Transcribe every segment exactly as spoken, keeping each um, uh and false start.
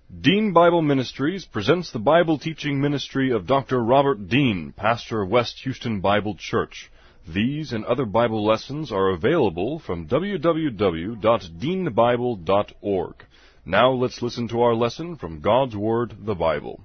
Dean Bible Ministries presents the Bible teaching ministry of Doctor Robert Dean, pastor of West Houston Bible Church. These and other Bible lessons are available from w w w dot dean bible dot org. Now let's listen to our lesson from God's Word, the Bible.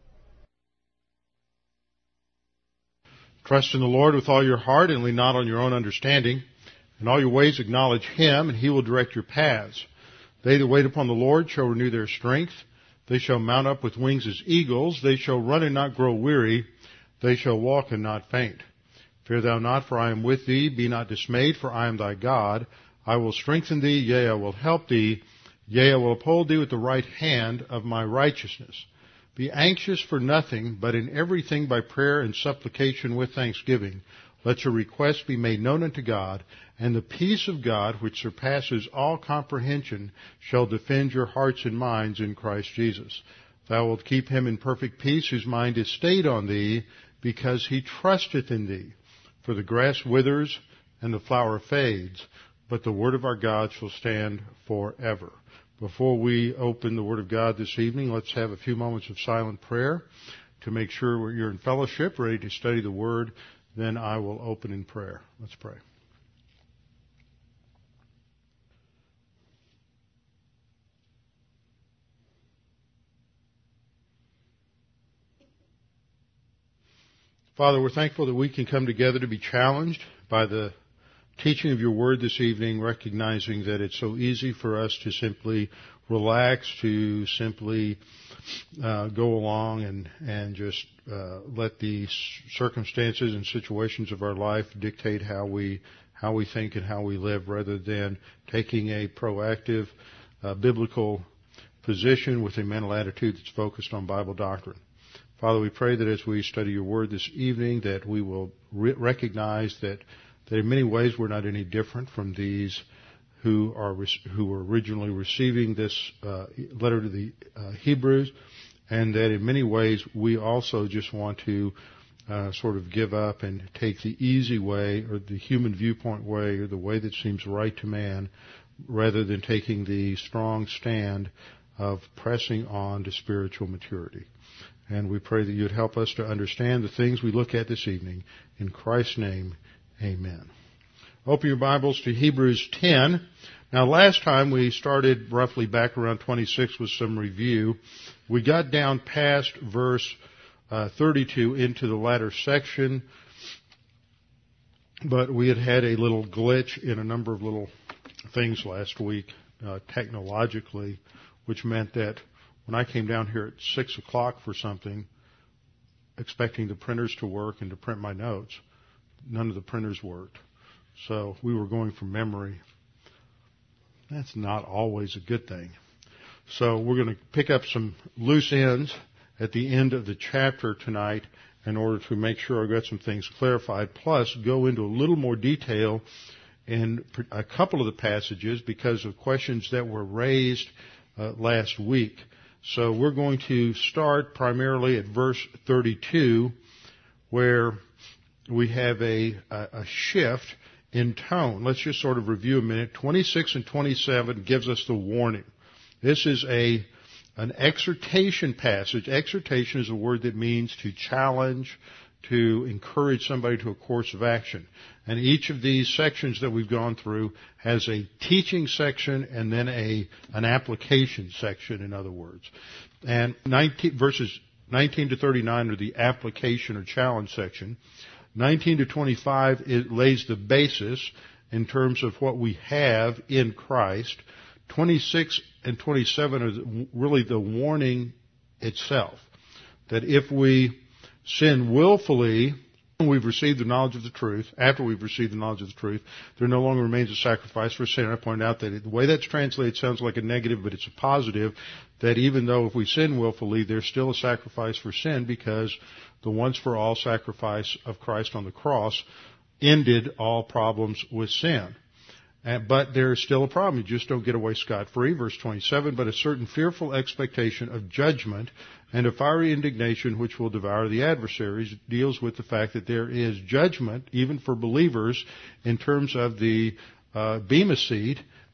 Trust in the Lord with all your heart and lean not on your own understanding. In all your ways acknowledge Him, and He will direct your paths. They that wait upon the Lord shall renew their strength. They shall mount up with wings as eagles. They shall run and not grow weary. They shall walk and not faint. Fear thou not, for I am with thee. Be not dismayed, for I am thy God. I will strengthen thee, yea, I will help thee. Yea, I will uphold thee with the right hand of my righteousness. Be anxious for nothing, but in everything by prayer and supplication with thanksgiving. Let your requests be made known unto God, and the peace of God, which surpasses all comprehension, shall defend your hearts and minds in Christ Jesus. Thou wilt keep him in perfect peace, whose mind is stayed on thee, because he trusteth in thee. For the grass withers and the flower fades, but the word of our God shall stand forever. Before we open the Word of God this evening, let's have a few moments of silent prayer to make sure you're in fellowship, ready to study the Word. Then I will open in prayer. Let's pray. Father, we're thankful that we can come together to be challenged by the teaching of your word this evening, recognizing that it's so easy for us to simply relax, to simply uh, go along and, and just uh, let the circumstances and situations of our life dictate how we how we think and how we live, rather than taking a proactive uh, biblical position with a mental attitude that's focused on Bible doctrine. Father, we pray that as we study your word this evening, that we will re- recognize that that in many ways we're not any different from these who are who were originally receiving this uh, letter to the uh, Hebrews, and that in many ways we also just want to uh, sort of give up and take the easy way, or the human viewpoint way, or the way that seems right to man, rather than taking the strong stand of pressing on to spiritual maturity. And we pray that you would help us to understand the things we look at this evening. In Christ's name, amen. Open your Bibles to Hebrews ten. Now, last time we started roughly back around twenty-six with some review. We got down past verse uh, thirty-two into the latter section, but we had had a little glitch in a number of little things last week, uh, technologically, which meant that when I came down here at six o'clock for something, expecting the printers to work and to print my notes, none of the printers worked. So we were going from memory. That's not always a good thing. So we're going to pick up some loose ends at the end of the chapter tonight in order to make sure I've got some things clarified, plus go into a little more detail in a couple of the passages because of questions that were raised uh, last week. So we're going to start primarily at verse thirty-two, where we have a, a, a shift in tone. Let's just sort of review a minute. twenty-six and twenty-seven gives us the warning. This is a an exhortation passage. Exhortation is a word that means to challenge, to encourage somebody to a course of action. And each of these sections that we've gone through has a teaching section and then a an application section, in other words. And nineteen, verses nineteen to thirty-nine are the application or challenge section. nineteen to twenty-five, it lays the basis in terms of what we have in Christ. twenty-six and twenty-seven are really the warning itself, that if we sin willfully, we've received the knowledge of the truth. After we've received the knowledge of the truth, there no longer remains a sacrifice for sin. I point out that the way that's translated sounds like a negative, but it's a positive, that even though if we sin willfully, there's still a sacrifice for sin, because the once-for-all sacrifice of Christ on the cross ended all problems with sin. But there is still a problem. You just don't get away scot-free. Verse twenty-seven, but a certain fearful expectation of judgment and a fiery indignation which will devour the adversaries, deals with the fact that there is judgment, even for believers, in terms of the uh, Bema seat,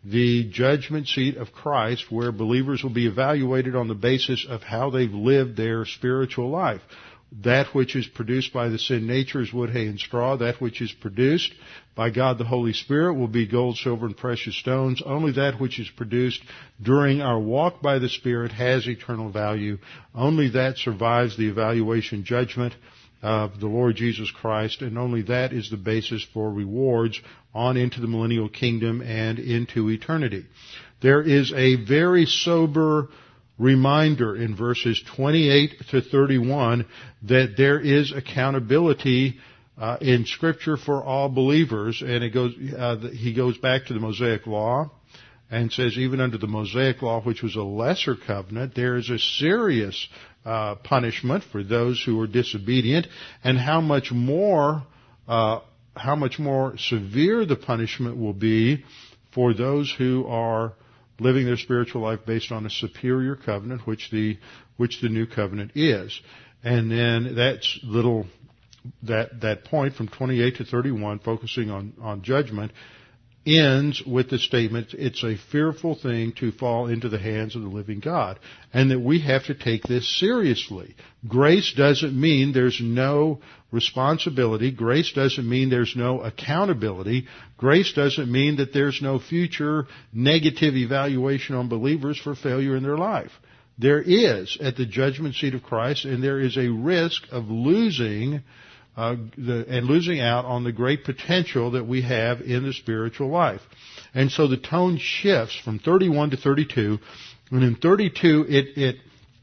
the judgment seat of Christ, where believers will be evaluated on the basis of how they've lived their spiritual life. That which is produced by the sin nature is wood, hay, and straw. That which is produced by God the Holy Spirit will be gold, silver, and precious stones. Only that which is produced during our walk by the Spirit has eternal value. Only that survives the evaluation judgment of the Lord Jesus Christ, and only that is the basis for rewards on into the millennial kingdom and into eternity. There is a very sober reminder in verses twenty-eight to thirty-one that there is accountability uh, in Scripture for all believers, and it goes. Uh, he goes back to the Mosaic Law and says, even under the Mosaic Law, which was a lesser covenant, there is a serious uh, punishment for those who are disobedient, and how much more, uh, how much more severe the punishment will be for those who are living their spiritual life based on a superior covenant, which the which the new covenant is. And then that's little that that point from twenty-eight to thirty-one, focusing on, on judgment, ends with the statement, it's a fearful thing to fall into the hands of the living God, and that we have to take this seriously. Grace doesn't mean there's no responsibility. Grace doesn't mean there's no accountability. Grace doesn't mean that there's no future negative evaluation on believers for failure in their life. There is at the judgment seat of Christ, and there is a risk of losing Uh, the, and losing out on the great potential that we have in the spiritual life. And so the tone shifts from thirty-one to thirty-two, and in thirty-two it, it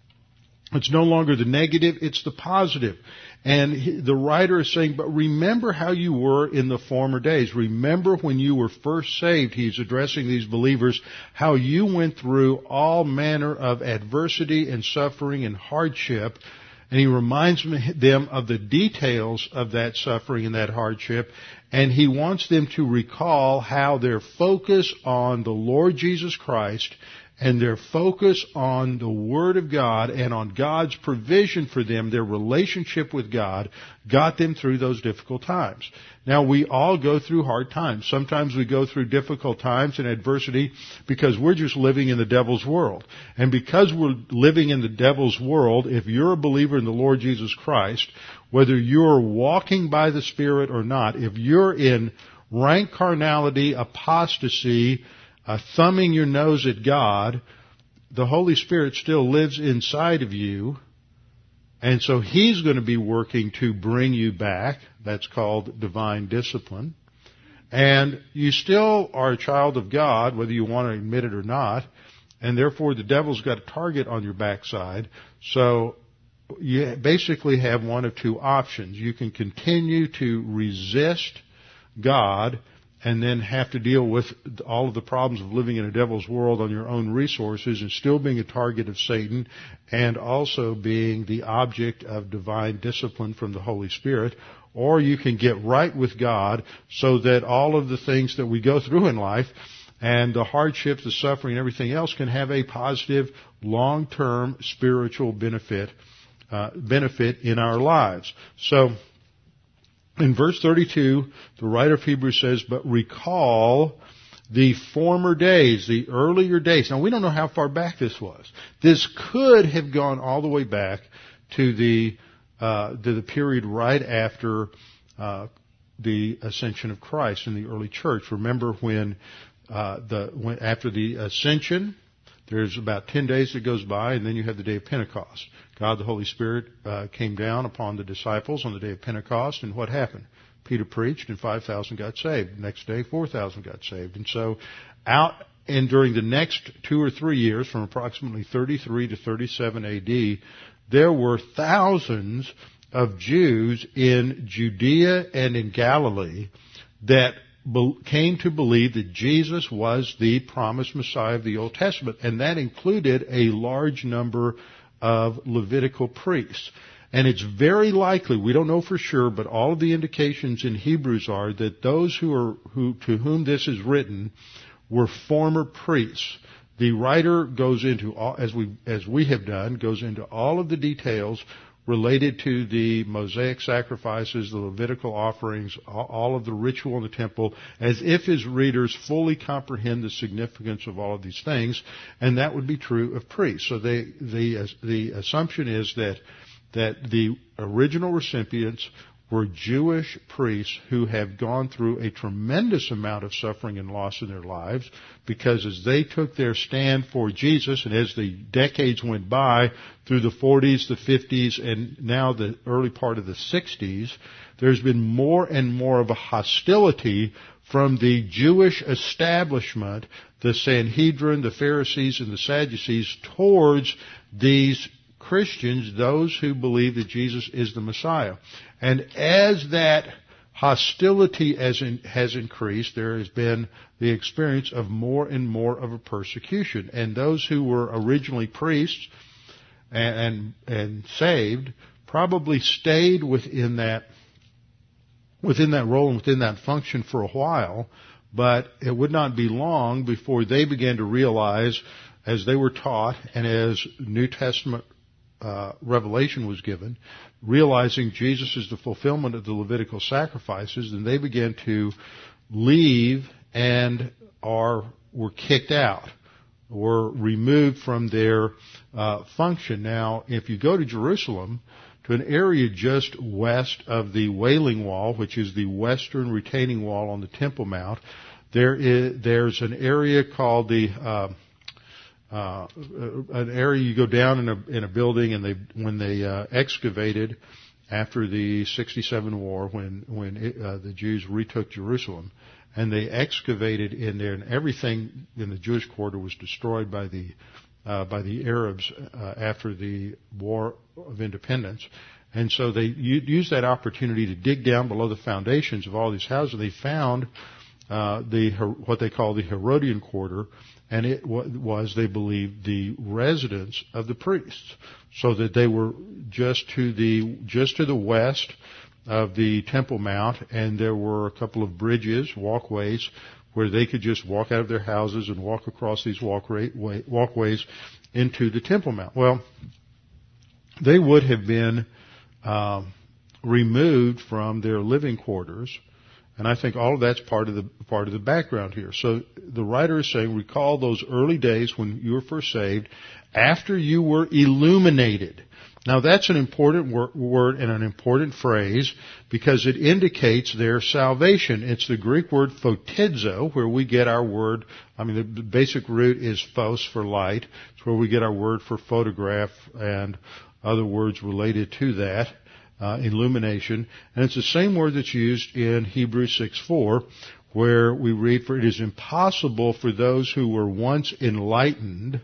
it's no longer the negative, it's the positive. And he, the writer is saying, but remember how you were in the former days. Remember when you were first saved. He's addressing these believers, how you went through all manner of adversity and suffering and hardship. And he reminds them of the details of that suffering and that hardship. And he wants them to recall how their focus on the Lord Jesus Christ and their focus on the Word of God and on God's provision for them, their relationship with God, got them through those difficult times. Now, we all go through hard times. Sometimes we go through difficult times and adversity because we're just living in the devil's world. And because we're living in the devil's world, if you're a believer in the Lord Jesus Christ, whether you're walking by the Spirit or not, if you're in rank carnality, apostasy, Uh, thumbing your nose at God, the Holy Spirit still lives inside of you, and so He's going to be working to bring you back. That's called divine discipline. And you still are a child of God, whether you want to admit it or not, and therefore the devil's got a target on your backside. So you basically have one of two options. You can continue to resist God and then have to deal with all of the problems of living in a devil's world on your own resources and still being a target of Satan and also being the object of divine discipline from the Holy Spirit. Or you can get right with God so that all of the things that we go through in life and the hardships, the suffering, and everything else can have a positive, long-term spiritual benefit, uh, benefit in our lives. So, in verse thirty-two, the writer of Hebrews says, but recall the former days, the earlier days. Now, we don't know how far back this was. This could have gone all the way back to the uh, to the period right after uh, the ascension of Christ in the early church. Remember when uh, the when, after the ascension, there's about ten days that goes by, and then you have the day of Pentecost. God, the Holy Spirit, uh, came down upon the disciples on the day of Pentecost, and what happened? Peter preached, and five thousand got saved. The next day, four thousand got saved. And so, out and during the next two or three years, from approximately thirty-three to thirty-seven A D, there were thousands of Jews in Judea and in Galilee that came to believe that Jesus was the promised Messiah of the Old Testament, and that included a large number of Levitical priests. And it's very likely, we don't know for sure, but all of the indications in Hebrews are that those who are who to whom this is written were former priests. The writer goes into all, as we as we have done, goes into all of the details related to the Mosaic sacrifices, the Levitical offerings, all of the ritual in the temple, as if his readers fully comprehend the significance of all of these things, and that would be true of priests. So they, the, the assumption is that, that the original recipients were Jewish priests who have gone through a tremendous amount of suffering and loss in their lives, because as they took their stand for Jesus, and as the decades went by through the forties, the fifties, and now the early part of the sixties, there's been more and more of a hostility from the Jewish establishment, the Sanhedrin, the Pharisees, and the Sadducees, towards these Christians, those who believe that Jesus is the Messiah. And as that hostility has, in, has increased, there has been the experience of more and more of a persecution. And those who were originally priests and, and, and saved probably stayed within that, within that role and within that function for a while, but it would not be long before they began to realize, as they were taught and as New Testament Uh, revelation was given, realizing Jesus is the fulfillment of the Levitical sacrifices, then they began to leave and are were kicked out, were removed from their uh, function. Now, if you go to Jerusalem, to an area just west of the Wailing Wall, which is the western retaining wall on the Temple Mount, there is there's an area called the uh, Uh, an area you go down in a in a building, and they when they uh, excavated after the sixty-seven war, when when it, uh, the Jews retook Jerusalem, and they excavated in there, and everything in the Jewish quarter was destroyed by the uh, by the Arabs uh, after the War of Independence, and so they used that opportunity to dig down below the foundations of all these houses. They found uh, the what they call the Herodian quarter. And it was, they believed, the residence of the priests, so that they were just to the just to the west of the Temple Mount, and there were a couple of bridges, walkways, where they could just walk out of their houses and walk across these walkway, walkways into the Temple Mount. Well, they would have been um, removed from their living quarters. And I think all of that's part of the part of the background here. So the writer is saying, recall those early days when you were first saved, after you were illuminated. Now that's an important wor- word and an important phrase, because it indicates their salvation. It's the Greek word photizo, where we get our word. I mean, the basic root is phos for light. It's where we get our word for photograph and other words related to that. Uh, illumination, and it's the same word that's used in Hebrews six four, where we read, "For it is impossible for those who were once enlightened,"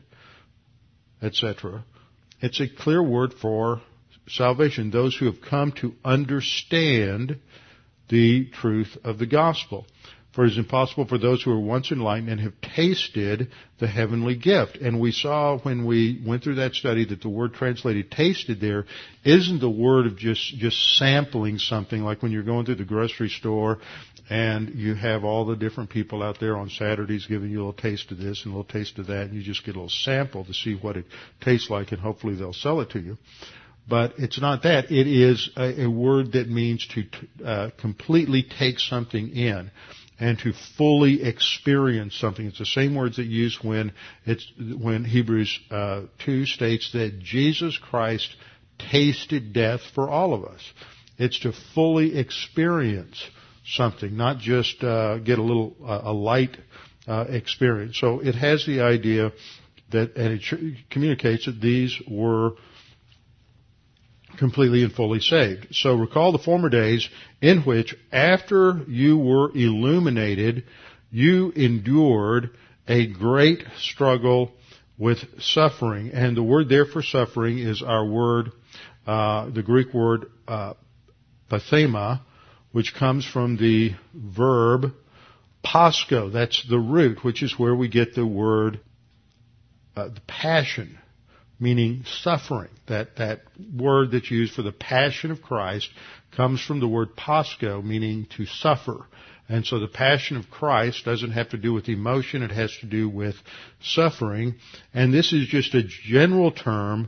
et cetera. It's a clear word for salvation, those who have come to understand the truth of the gospel. For it is impossible for those who were once enlightened and have tasted the heavenly gift. And we saw when we went through that study that the word translated tasted there isn't the word of just, just sampling something, like when you're going through the grocery store and you have all the different people out there on Saturdays giving you a little taste of this and a little taste of that, and you just get a little sample to see what it tastes like, and hopefully they'll sell it to you. But it's not that. It is a, a word that means to uh, completely take something in and to fully experience something. It's the same words that used when it's when Hebrews uh, two states that Jesus Christ tasted death for all of us. It's to fully experience something, not just uh, get a little uh, a light uh, experience. So it has the idea that, and it communicates that these were completely and fully saved. So recall the former days in which, after you were illuminated, you endured a great struggle with suffering. And the word there for suffering is our word, uh, the Greek word uh, pathema, which comes from the verb pasco. That's the root, which is where we get the word uh, the passion, meaning suffering. That that word that's used for the passion of Christ comes from the word pasco, meaning to suffer. And so the passion of Christ doesn't have to do with emotion, it has to do with suffering. And this is just a general term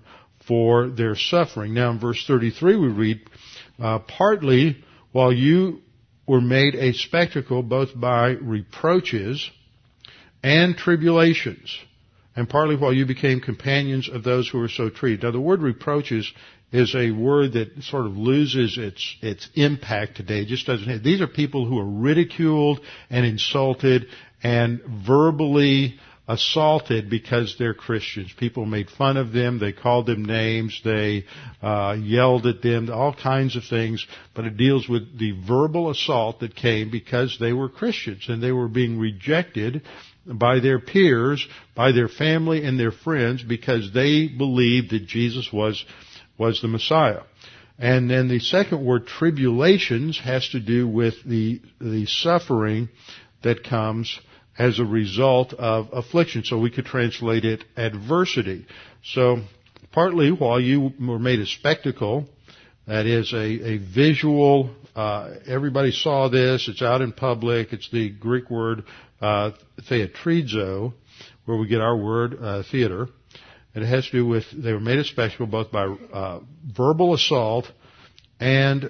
for their suffering. Now in verse thirty-three we read, uh, partly while you were made a spectacle both by reproaches and tribulations, and partly while you became companions of those who were so treated. Now the word reproaches is a word that sort of loses its its impact today. It just doesn't have. These are people who are ridiculed and insulted and verbally assaulted because they're Christians. People made fun of them. They called them names. They uh, yelled at them. All kinds of things. But it deals with the verbal assault that came because they were Christians and they were being rejected by their peers, by their family and their friends because they believed that Jesus was was the Messiah. And then the second word, tribulations, has to do with the the suffering that comes as a result of affliction. So we could translate it adversity. So partly while you were made a spectacle, that is a, a visual, uh, everybody saw this, it's out in public, it's the Greek word uh, theatrizo, where we get our word uh, theater. And it has to do with, they were made a spectacle both by uh, verbal assault and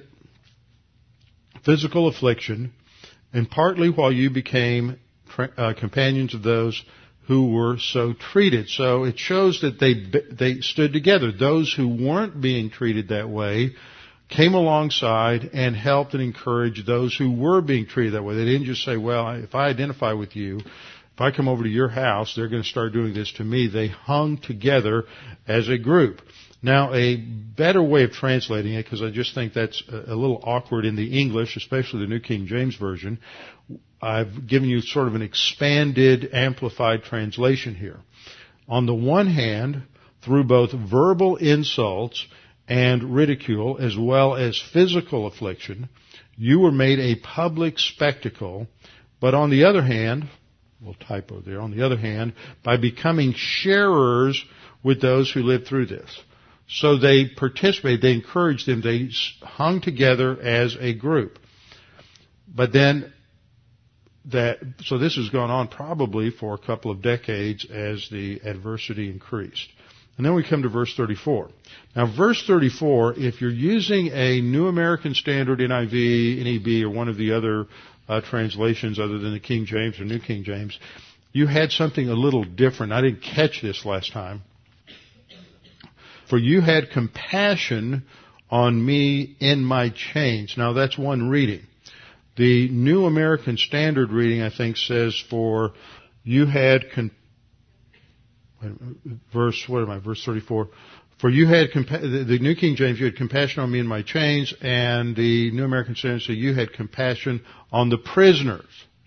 physical affliction, and partly while you became uh, companions of those who were so treated. So it shows that they they stood together. Those who weren't being treated that way came alongside and helped and encouraged those who were being treated that way. They didn't just say, well, if I identify with you, if I come over to your house, they're going to start doing this to me. They hung together as a group. Now, a better way of translating it, because I just think that's a little awkward in the English, especially the New King James Version, I've given you sort of an expanded, amplified translation here. On the one hand, through both verbal insults and ridicule, as well as physical affliction, you were made a public spectacle, but on the other hand, well, typo there, on the other hand, by becoming sharers with those who lived through this. So they participated, they encouraged them, they hung together as a group. But then that, so this has gone on probably for a couple of decades as the adversity increased. And then we come to verse thirty-four. Now verse thirty-four, if you're using a New American Standard, N I V, N E B, or one of the other uh, translations other than the King James or New King James, you had something a little different. I didn't catch this last time. For you had compassion on me in my chains. Now that's one reading. The New American Standard reading, I think, says for you had, con- verse, what am I, verse thirty-four. For you had, compa- the, the New King James, you had compassion on me in my chains, and the New American Standard says you had compassion on the prisoners.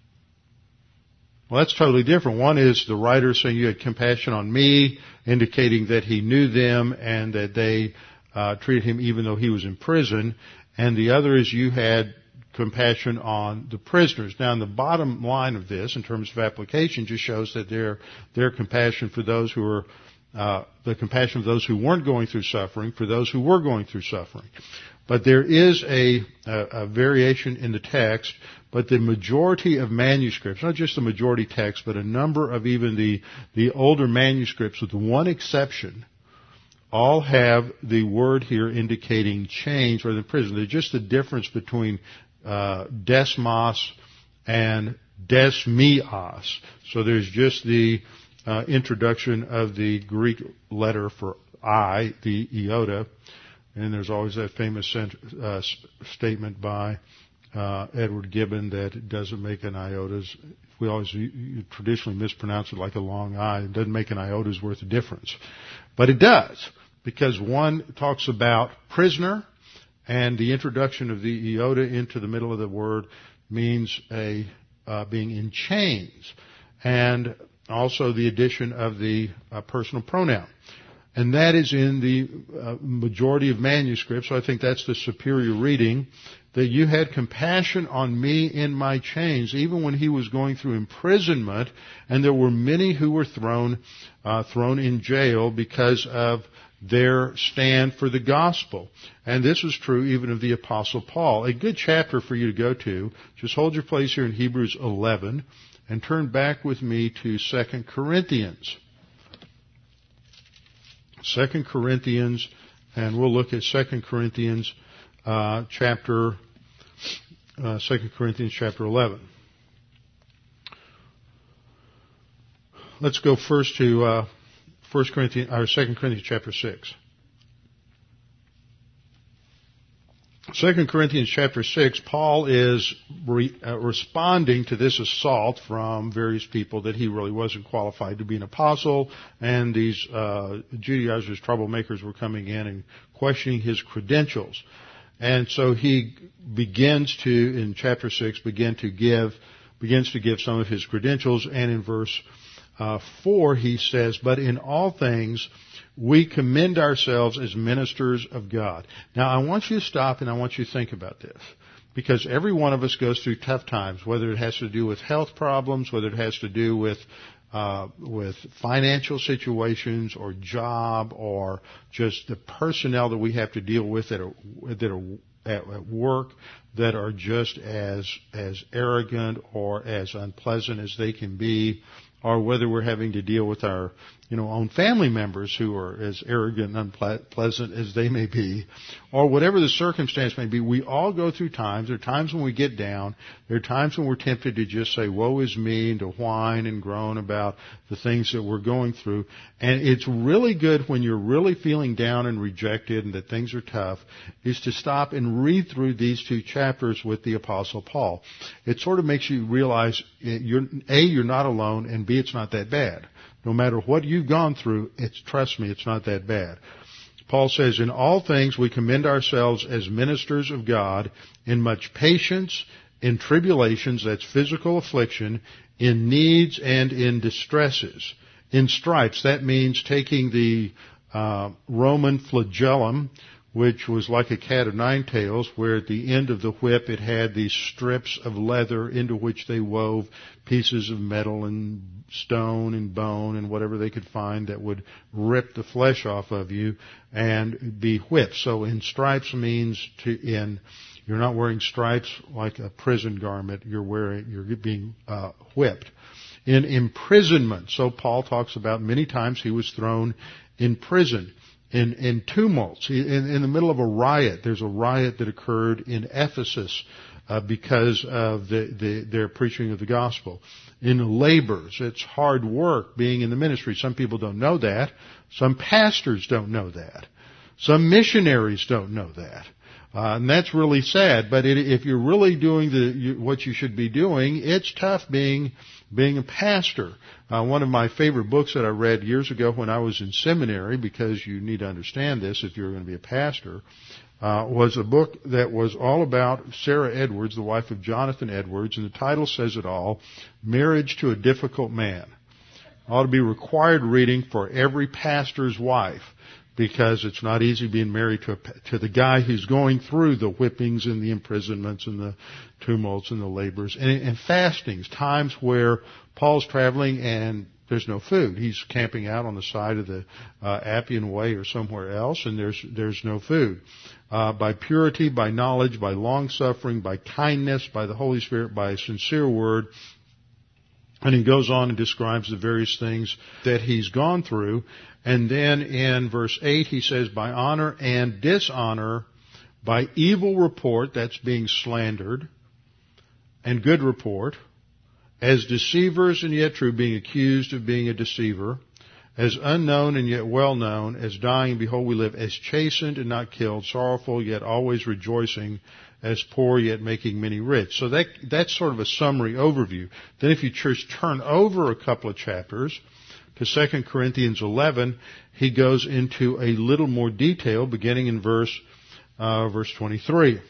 Well, that's totally different. One is the writer saying you had compassion on me, indicating that he knew them and that they uh, treated him even though he was in prison. And the other is you had compassion on the prisoners. Now, in the bottom line of this, in terms of application, just shows that their their compassion for those who were uh, the compassion of those who weren't going through suffering, for those who were going through suffering. But there is a, a, a variation in the text, but the majority of manuscripts, not just the majority text, but a number of even the, the older manuscripts, with one exception, all have the word here indicating chains rather than prison. There's just the difference between uh, desmos and desmios. So there's just the uh, introduction of the Greek letter for I, the iota. And there's always that famous uh, statement by uh, Edward Gibbon that it doesn't make an iota's. We always you, you traditionally mispronounce it like a long I. It doesn't make an iota's worth of difference. But it does, because one talks about prisoner, and the introduction of the iota into the middle of the word means a uh, being in chains, and also the addition of the uh, personal pronoun. And that is in the uh, majority of manuscripts, so I think that's the superior reading, that you had compassion on me in my chains, even when he was going through imprisonment, and there were many who were thrown uh, thrown in jail because of their stand for the gospel. And this was true even of the Apostle Paul. A good chapter for you to go to. Just hold your place here in Hebrews eleven, and turn back with me to Second Corinthians. Second Corinthians, and we'll look at Second Corinthians uh, chapter uh, Second Corinthians chapter eleven. Let's go first to uh, First Corinthians or Second Corinthians chapter six. Second Corinthians chapter six, Paul is re, uh, responding to this assault from various people that he really wasn't qualified to be an apostle, and these uh, Judaizers, troublemakers, were coming in and questioning his credentials. And so he begins to, in chapter six, begin to give, begins to give some of his credentials, and in verse uh, four he says, "But in all things we commend ourselves as ministers of God." Now, I want you to stop and I want you to think about this, because every one of us goes through tough times, whether it has to do with health problems, whether it has to do with uh, with financial situations or job, or just the personnel that we have to deal with that are that are at, at work that are just as as arrogant or as unpleasant as they can be, or whether we're having to deal with our, you know, own family members who are as arrogant and unpleasant as they may be, or whatever the circumstance may be. We all go through times. There are times when we get down. There are times when we're tempted to just say, "Woe is me," and to whine and groan about the things that we're going through. And it's really good when you're really feeling down and rejected and that things are tough, is to stop and read through these two chapters with the Apostle Paul. It sort of makes you realize, you're, A, you're not alone, and B, it's not that bad. No matter what you've gone through, it's, trust me, it's not that bad. Paul says, "In all things we commend ourselves as ministers of God, in much patience, in tribulations," that's physical affliction, "in needs and in distresses, in stripes," that means taking the uh, Roman flagellum, which was like a cat of nine tails, where at the end of the whip it had these strips of leather into which they wove pieces of metal and stone and bone and whatever they could find that would rip the flesh off of you and be whipped. So in stripes means to in you're not wearing stripes like a prison garment. You're wearing you're being uh, whipped. In imprisonment, so Paul talks about many times he was thrown in prison. In, in tumults, in, in the middle of a riot. There's a riot that occurred in Ephesus uh, because of the, the, their preaching of the gospel. In labors, it's hard work being in the ministry. Some people don't know that. Some pastors don't know that. Some missionaries don't know that. Uh, and that's really sad. But it, if you're really doing the you, what you should be doing, it's tough being being a pastor. Uh, one of my favorite books that I read years ago when I was in seminary, because you need to understand this if you're going to be a pastor, uh, was a book that was all about Sarah Edwards, the wife of Jonathan Edwards, and the title says it all: Marriage to a Difficult Man. Ought to be required reading for every pastor's wife, because it's not easy being married to a, to the guy who's going through the whippings and the imprisonments and the tumults and the labors and, and fastings, times where Paul's traveling and there's no food. He's camping out on the side of the uh, Appian Way or somewhere else, and there's there's no food. Uh, by purity, by knowledge, by long suffering, by kindness, by the Holy Spirit, by a sincere word. And he goes on and describes the various things that he's gone through. And then in verse eight he says, by honor and dishonor, by evil report, that's being slandered, and good report, as deceivers and yet true, being accused of being a deceiver, as unknown and yet well known, as dying, behold we live, as chastened and not killed, sorrowful yet always rejoicing, as poor yet making many rich. So that that's sort of a summary overview. Then if you just turn over a couple of chapters to Second Corinthians eleven, he goes into a little more detail, beginning in verse uh, verse twenty-three.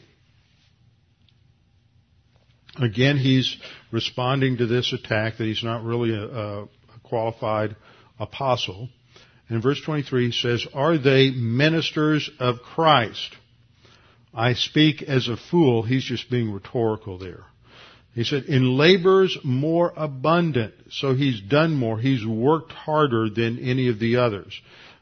Again, he's responding to this attack that he's not really a, a qualified apostle. In verse twenty-three he says, are they ministers of Christ? I speak as a fool. He's just being rhetorical there. He said, in labors more abundant. So he's done more. He's worked harder than any of the others.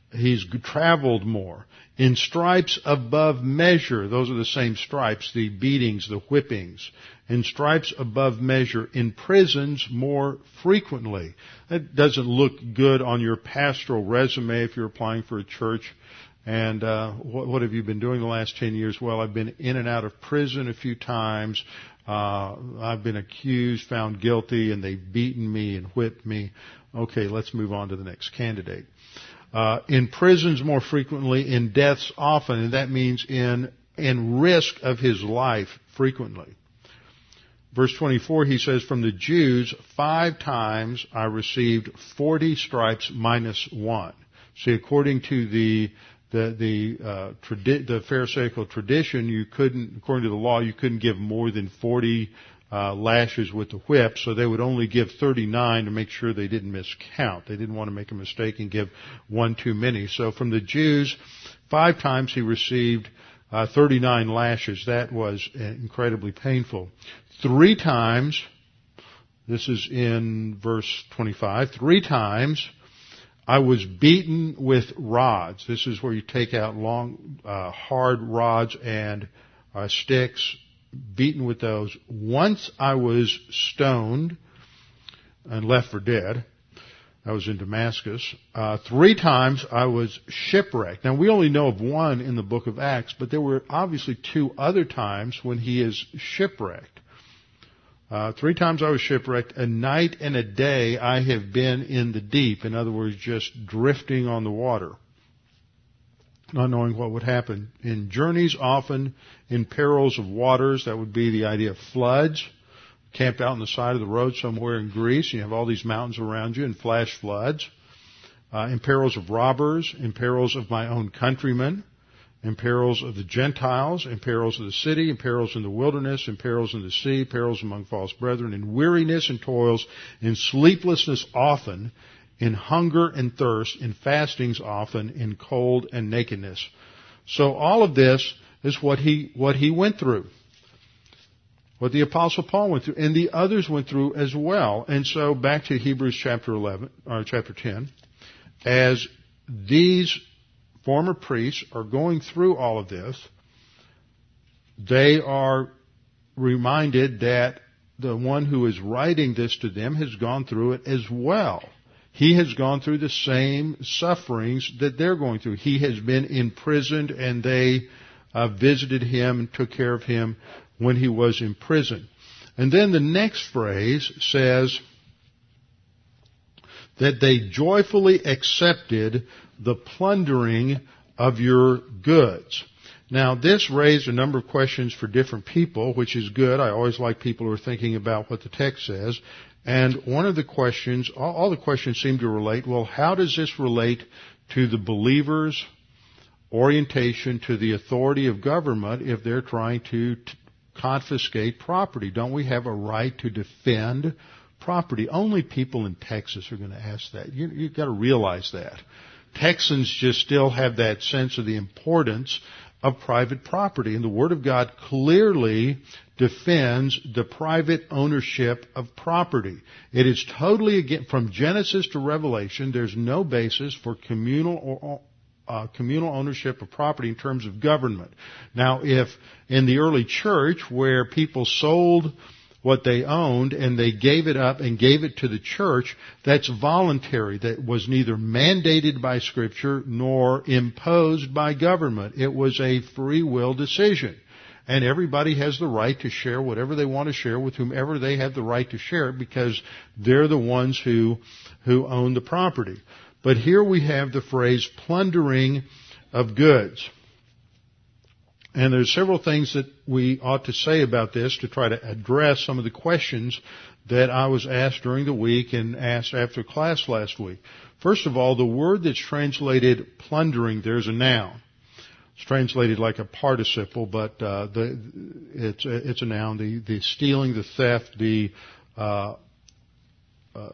He's traveled more. In stripes above measure, those are the same stripes, the beatings, the whippings. In stripes above measure. In prisons more frequently. That doesn't look good on your pastoral resume if you're applying for a church. And uh, what, what have you been doing the last ten years? Well, I've been in and out of prison a few times. Uh, I've been accused, found guilty, and they've beaten me and whipped me. Okay, let's move on to the next candidate. Uh, in prisons more frequently, in deaths often, and that means in, in risk of his life frequently. Verse twenty-four, he says, from the Jews, five times I received forty stripes minus one. See, according to the the the uh, tradi- the Pharisaical tradition, you couldn't, according to the law, you couldn't give more than forty uh, lashes with the whip, so they would only give thirty-nine to make sure they didn't miscount. They didn't want to make a mistake and give one too many. So from the Jews, five times he received uh, thirty-nine lashes. That was incredibly painful. Three times, this is in verse twenty-five, three times I was beaten with rods. This is where you take out long, uh, hard rods and uh, sticks, beaten with those. Once I was stoned and left for dead. I was in Damascus. Uh, three times I was shipwrecked. Now we only know of one in the book of Acts, but there were obviously two other times when he is shipwrecked. Uh, three times I was shipwrecked. A night and a day I have been in the deep. In other words, just drifting on the water, not knowing what would happen. In journeys, often in perils of waters. That would be the idea of floods. Camped out on the side of the road somewhere in Greece. You have all these mountains around you and flash floods. Uh, in perils of robbers. In perils of my own countrymen. In perils of the Gentiles, in perils of the city, in perils in the wilderness, in perils in the sea, perils among false brethren, in weariness and toils, in sleeplessness often, in hunger and thirst, in fastings often, in cold and nakedness. So all of this is what he, what he went through. What the Apostle Paul went through, and the others went through as well. And so back to Hebrews chapter eleven, or chapter ten, as these former priests are going through all of this, they are reminded that the one who is writing this to them has gone through it as well. He has gone through the same sufferings that they're going through. He has been imprisoned, and they uh, visited him and took care of him when he was in prison. And then the next phrase says that they joyfully accepted the plundering of your goods. Now, this raised a number of questions for different people, which is good. I always like people who are thinking about what the text says. And one of the questions, all, all the questions seem to relate, well, how does this relate to the believer's orientation to the authority of government if they're trying to t- confiscate property? Don't we have a right to defend property? Only people in Texas are going to ask that. You, you've got to realize that. Texans just still have that sense of the importance of private property. And the Word of God clearly defends the private ownership of property. It is totally, again, from Genesis to Revelation, there's no basis for communal or uh, communal ownership of property in terms of government. Now, if in the early church where people sold what they owned and they gave it up and gave it to the church, that's voluntary. That was neither mandated by Scripture nor imposed by government. It was a free will decision. And everybody has the right to share whatever they want to share with whomever they have the right to share it, because they're the ones who, who own the property. But here we have the phrase plundering of goods. And there's several things that we ought to say about this to try to address some of the questions that I was asked during the week and asked after class last week. First of all, the word that's translated plundering, there's a noun. It's translated like a participle, but uh, the, it's, it's a noun. The, the stealing, the theft, the uh, uh,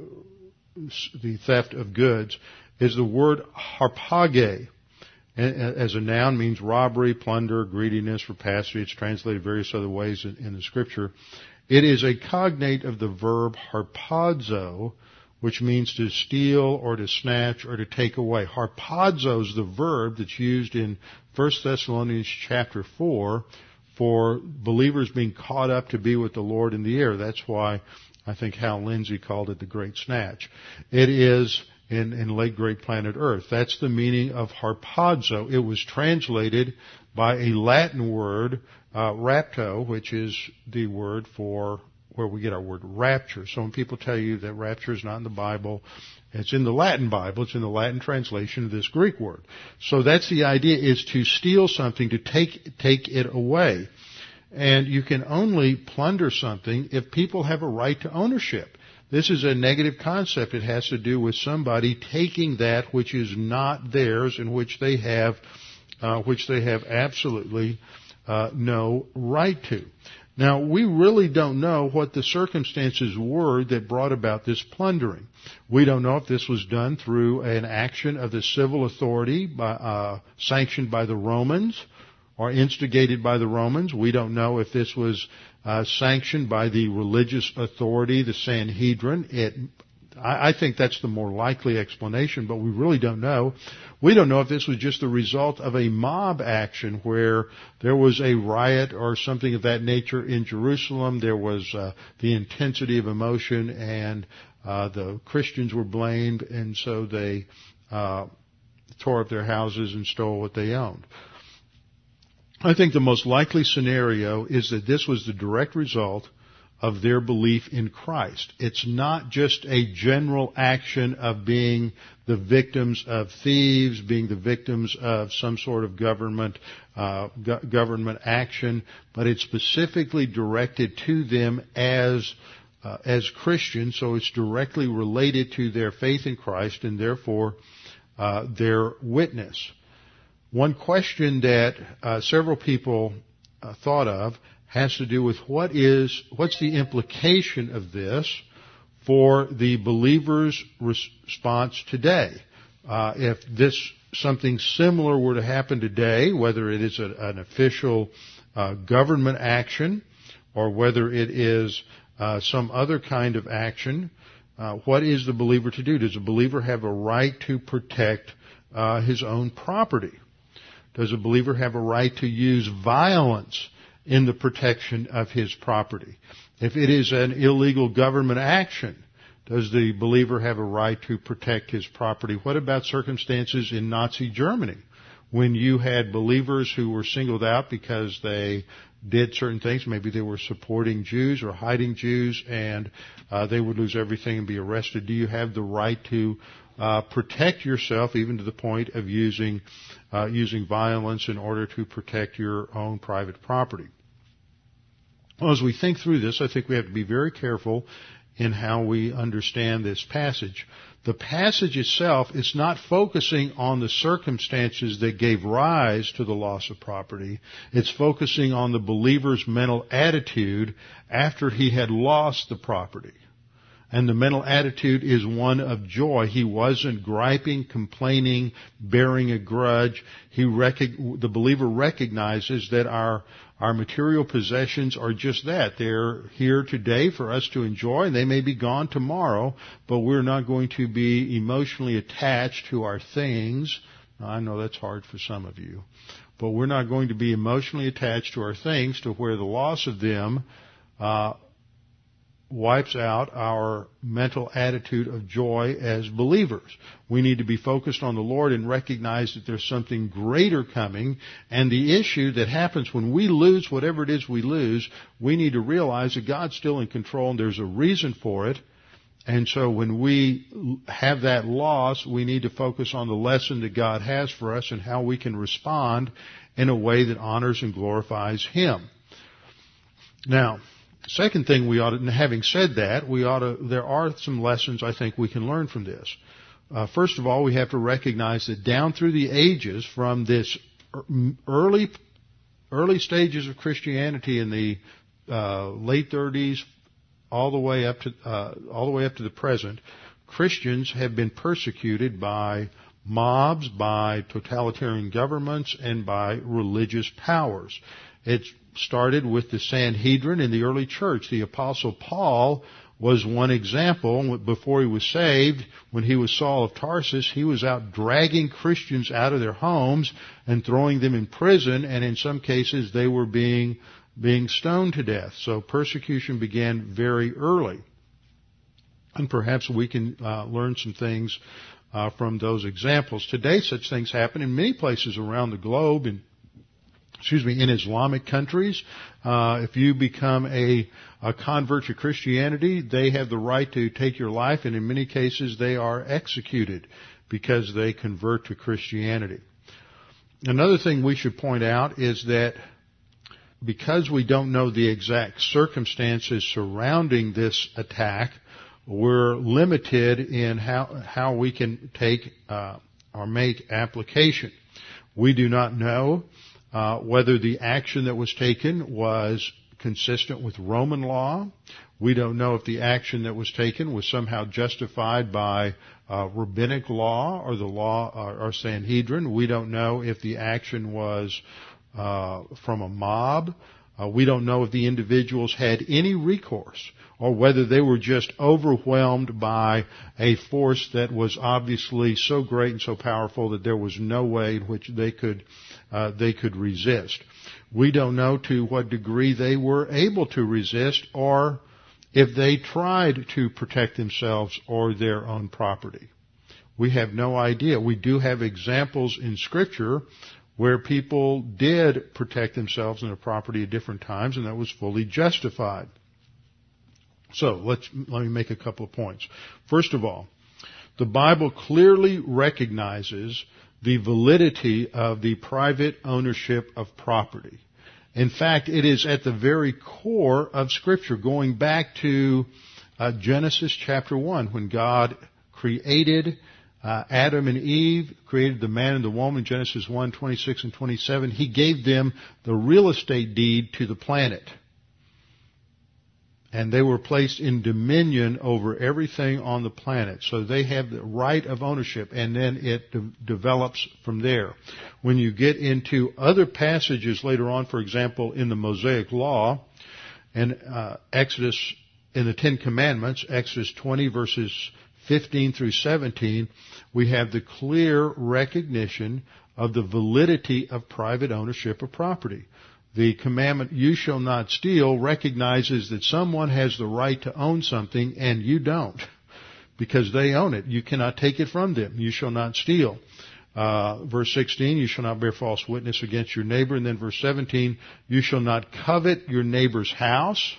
the theft of goods is the word harpage. As a noun means robbery, plunder, greediness, rapacity. It's translated various other ways in, in the Scripture. It is a cognate of the verb harpazo, which means to steal or to snatch or to take away. Harpazo is the verb that's used in First Thessalonians chapter four for believers being caught up to be with the Lord in the air. That's why I think Hal Lindsey called it the Great Snatch. It is in, in late Great Planet Earth. That's the meaning of harpazo. It was translated by a Latin word, uh, rapto, which is the word for where we get our word rapture. So when people tell you that rapture is not in the Bible, it's in the Latin Bible. It's in the Latin translation of this Greek word. So that's the idea, is to steal something, to take, take it away. And you can only plunder something if people have a right to ownership. This is a negative concept. It has to do with somebody taking that which is not theirs and which they have, uh, which they have absolutely uh, no right to. Now, we really don't know what the circumstances were that brought about this plundering. We don't know if this was done through an action of the civil authority by, uh, sanctioned by the Romans or instigated by the Romans. We don't know if this was uh, sanctioned by the religious authority, the Sanhedrin. It, I, I think that's the more likely explanation, but we really don't know. We don't know if this was just the result of a mob action where there was a riot or something of that nature in Jerusalem. There was uh, the intensity of emotion, and uh, the Christians were blamed, and so they uh, tore up their houses and stole what they owned. I think the most likely scenario is that this was the direct result of their belief in Christ. It's not just a general action of being the victims of thieves, being the victims of some sort of government uh, go- government action, but it's specifically directed to them as uh, as Christians. So it's directly related to their faith in Christ and therefore uh, their witness. One question that uh, several people uh, thought of has to do with what is, what's the implication of this for the believer's response today. Uh, if this, something similar were to happen today, whether it is a, an official uh, government action or whether it is uh, some other kind of action, uh, what is the believer to do? Does a believer have a right to protect uh, his own property? Does a believer have a right to use violence in the protection of his property? If it is an illegal government action, does the believer have a right to protect his property? What about circumstances in Nazi Germany when you had believers who were singled out because they did certain things? Maybe they were supporting Jews or hiding Jews, and uh, they would lose everything and be arrested. Do you have the right to uh, protect yourself, even to the point of using uh, using violence in order to protect your own private property? Well, as we think through this, I think we have to be very careful in how we understand this passage. The passage itself is not focusing on the circumstances that gave rise to the loss of property. It's focusing on the believer's mental attitude after he had lost the property. And the mental attitude is one of joy. He wasn't griping, complaining, bearing a grudge. He rec- the believer recognizes that our Our material possessions are just that. They're here today for us to enjoy, and they may be gone tomorrow, but we're not going to be emotionally attached to our things. Now, I know that's hard for some of you, but we're not going to be emotionally attached to our things to where the loss of them uh, wipes out our mental attitude of joy as believers. We need to be focused on the Lord and recognize that there's something greater coming. And the issue that happens when we lose whatever it is we lose, we need to realize that God's still in control and there's a reason for it. And so when we have that loss, we need to focus on the lesson that God has for us and how we can respond in a way that honors and glorifies Him. Now, second thing we ought to, having said that, we ought to, there are some lessons I think we can learn from this. Uh, first of all, we have to recognize that down through the ages, from this early, early stages of Christianity in the uh, late thirties, all the way up to uh, all the way up to the present, Christians have been persecuted by mobs, by totalitarian governments, and by religious powers. It started with the Sanhedrin in the early church. The Apostle Paul was one example. Before he was saved, when he was Saul of Tarsus, he was out dragging Christians out of their homes and throwing them in prison, and in some cases they were being being stoned to death. So persecution began very early. And perhaps we can uh, learn some things uh, from those examples. Today, such things happen in many places around the globe, in excuse me, in Islamic countries. Uh, if you become a, a convert to Christianity, they have the right to take your life, and in many cases they are executed because they convert to Christianity. Another thing we should point out is that because we don't know the exact circumstances surrounding this attack, we're limited in how how we can take uh, or make application. We do not know Uh, whether the action that was taken was consistent with Roman law. We don't know if the action that was taken was somehow justified by uh, rabbinic law or the law or, or Sanhedrin. We don't know if the action was uh, from a mob. Uh, we don't know if the individuals had any recourse or whether they were just overwhelmed by a force that was obviously so great and so powerful that there was no way in which they could uh, they could resist. We don't know to what degree they were able to resist or if they tried to protect themselves or their own property. We have no idea. We do have examples in Scripture where people did protect themselves and their property at different times, and that was fully justified. So let's let me make a couple of points. First of all, the Bible clearly recognizes the validity of the private ownership of property. In fact, it is at the very core of Scripture, going back to uh, Genesis chapter one, when God created uh, Adam and Eve, created the man and the woman, Genesis one, twenty-six and twenty-seven. He gave them the real estate deed to the planet. And they were placed in dominion over everything on the planet. So they have the right of ownership, and then it de- develops from there. When you get into other passages later on, for example, in the Mosaic Law, and uh, Exodus, in the Ten Commandments, Exodus twenty verses fifteen through seventeen, we have the clear recognition of the validity of private ownership of property. The commandment, you shall not steal, recognizes that someone has the right to own something and you don't, because they own it. You cannot take it from them. You shall not steal. Uh, verse sixteen, you shall not bear false witness against your neighbor. And then verse seventeen, you shall not covet your neighbor's house.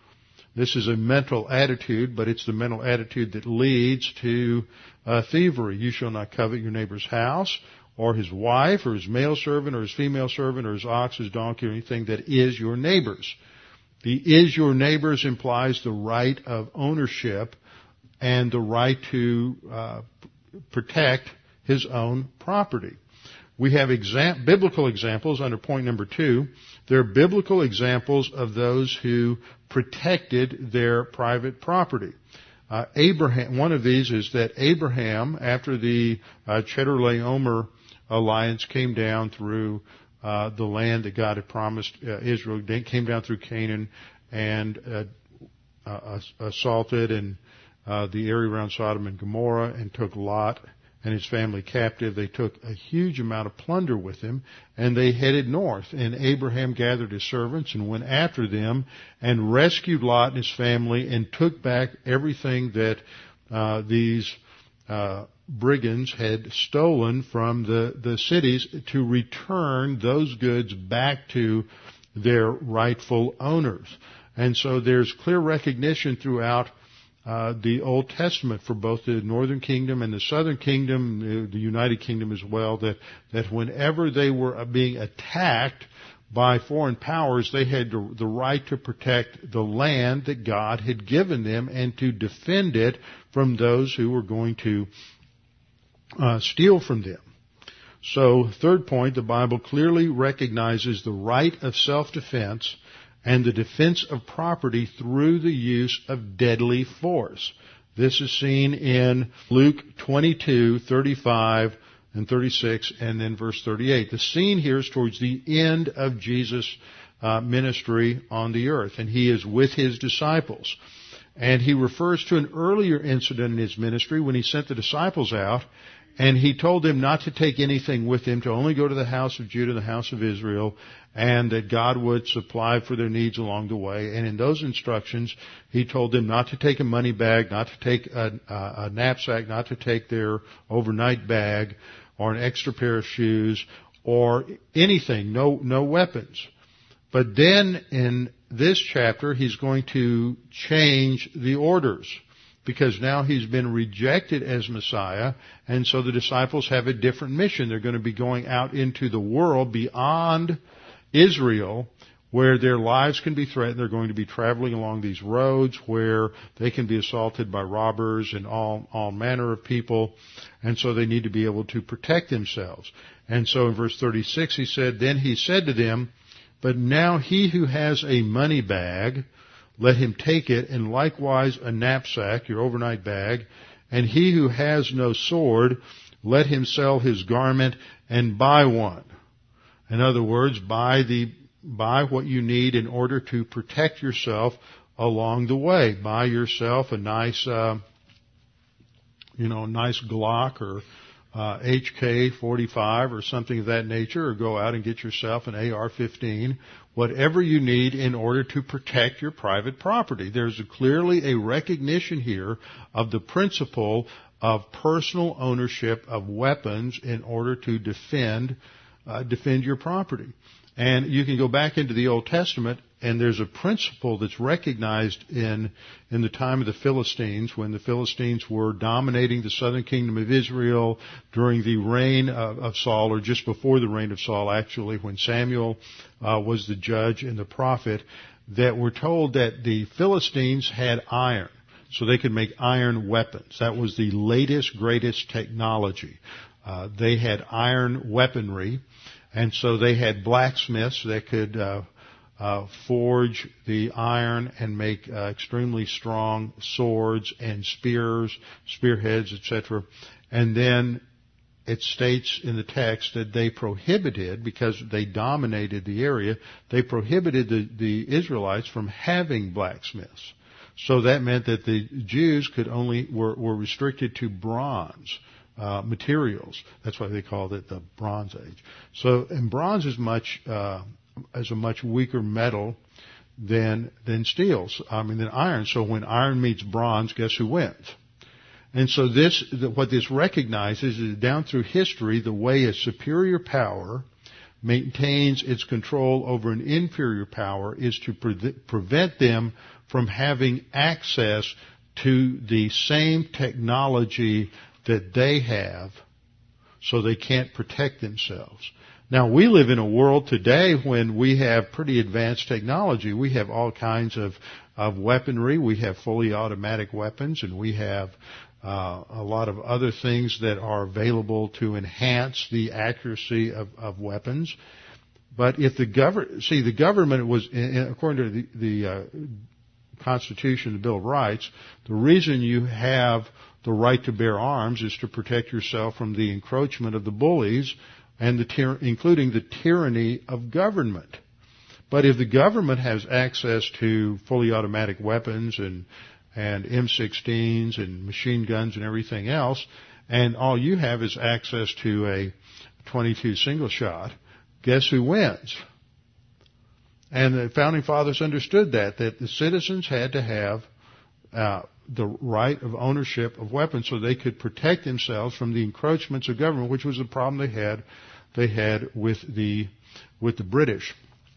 This is a mental attitude, but it's the mental attitude that leads to uh, thievery. You shall not covet your neighbor's house, or his wife, or his male servant, or his female servant, or his ox, his donkey, or anything that is your neighbor's. The is your neighbor's implies the right of ownership and the right to uh, protect his own property. We have exam- biblical examples under point number two. There are biblical examples of those who protected their private property. Uh, Abraham, one of these is that Abraham, after the uh, Chedorlaomer alliance came down through uh, the land that God had promised uh, Israel, came down through Canaan and uh, uh, assaulted and uh, the area around Sodom and Gomorrah and took Lot and his family captive. They took a huge amount of plunder with him, and they headed north. And Abraham gathered his servants and went after them and rescued Lot and his family and took back everything that uh, these uh, brigands had stolen from the, the cities to return those goods back to their rightful owners. And so there's clear recognition throughout Uh, the Old Testament for both the Northern Kingdom and the Southern Kingdom, the United Kingdom as well, that, that whenever they were being attacked by foreign powers, they had the right to protect the land that God had given them and to defend it from those who were going to uh, steal from them. So, third point, the Bible clearly recognizes the right of self-defense and the defense of property through the use of deadly force. This is seen in Luke twenty-two, thirty-five and thirty-six, and then verse thirty-eight. The scene here is towards the end of Jesus' uh, ministry on the earth, and he is with his disciples. And he refers to an earlier incident in his ministry when he sent the disciples out, and he told them not to take anything with them, to only go to the house of Judah and the house of Israel, and that God would supply for their needs along the way. And in those instructions, he told them not to take a money bag, not to take a, a knapsack, not to take their overnight bag, or an extra pair of shoes, or anything, no, no weapons. But then in this chapter, he's going to change the orders, because now he's been rejected as Messiah, and so the disciples have a different mission. They're going to be going out into the world beyond Israel, where their lives can be threatened. They're going to be traveling along these roads where they can be assaulted by robbers and all, all manner of people, and so they need to be able to protect themselves. And so in verse thirty-six he said, "Then he said to them, but now he who has a money bag, let him take it, and likewise a knapsack," your overnight bag, "and he who has no sword, let him sell his garment and buy one." In other words, buy the buy what you need in order to protect yourself along the way. Buy yourself a nice, uh, you know, a nice Glock or uh, H K forty-five or something of that nature, or go out and get yourself an A R fifteen. Whatever you need in order to protect your private property. There's a, clearly a recognition here of the principle of personal ownership of weapons in order to defend uh, defend your property. And you can go back into the Old Testament, and there's a principle that's recognized in in the time of the Philistines, when the Philistines were dominating the southern kingdom of Israel during the reign of, of Saul, or just before the reign of Saul, actually, when Samuel uh, was the judge and the prophet, that we're told that the Philistines had iron, so they could make iron weapons. That was the latest, greatest technology. Uh, they had iron weaponry. And so they had blacksmiths that could uh, uh, forge the iron and make uh, extremely strong swords and spears, spearheads, et cetera. And then it states in the text that they prohibited, because they dominated the area, they prohibited the, the Israelites from having blacksmiths. So that meant that the Jews could only were, were restricted to bronze. Uh, materials. That's why they called it the Bronze Age. So, and bronze is much uh, is a much weaker metal than than steel. I mean, than iron. So when iron meets bronze, guess who wins? And so this, what this recognizes is down through history, the way a superior power maintains its control over an inferior power is to pre- prevent them from having access to the same technology that they have, so they can't protect themselves. Now, we live in a world today when we have pretty advanced technology. We have all kinds of, of weaponry. We have fully automatic weapons, and we have uh, a lot of other things that are available to enhance the accuracy of, of weapons. But if the government, see, the government was, according to the, the uh, Constitution, the Bill of Rights, the reason you have the right to bear arms is to protect yourself from the encroachment of the bullies, and the tyr- including the tyranny of government. But if the government has access to fully automatic weapons and and M sixteens and machine guns and everything else, and all you have is access to a twenty-two single shot, guess who wins? And the Founding Fathers understood that, that the citizens had to have uh, the right of ownership of weapons so they could protect themselves from the encroachments of government, which was a problem they had they had with the with the British.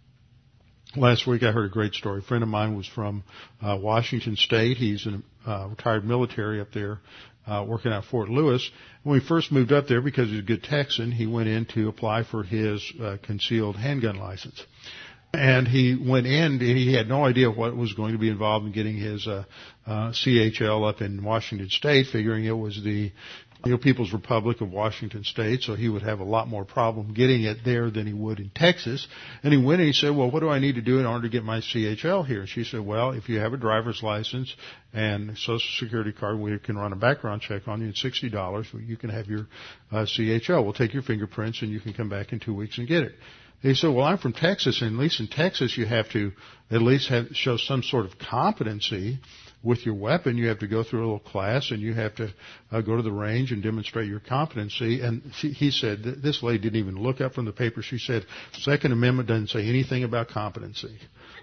Last week I heard a great story. A friend of mine was from uh, Washington State. He's a uh, retired military up there uh, working at Fort Lewis. When we first moved up there, because he's a good Texan, he went in to apply for his uh, concealed handgun license. And he went in, and he had no idea what was going to be involved in getting his uh, uh, C H L up in Washington State, figuring it was the you know, People's Republic of Washington State, so he would have a lot more problem getting it there than he would in Texas. And he went and he said, well, what do I need to do in order to get my C H L here? And she said, well, if you have a driver's license and Social Security card, we can run a background check on you at sixty dollars. You can have your uh, C H L. We'll take your fingerprints, and you can come back in two weeks and get it. He said, well, I'm from Texas, and at least in Texas you have to at least have, show some sort of competency with your weapon. You have to go through a little class, and you have to uh, go to the range and demonstrate your competency. And she, he said, this lady didn't even look up from the paper. She said, Second Amendment doesn't say anything about competency.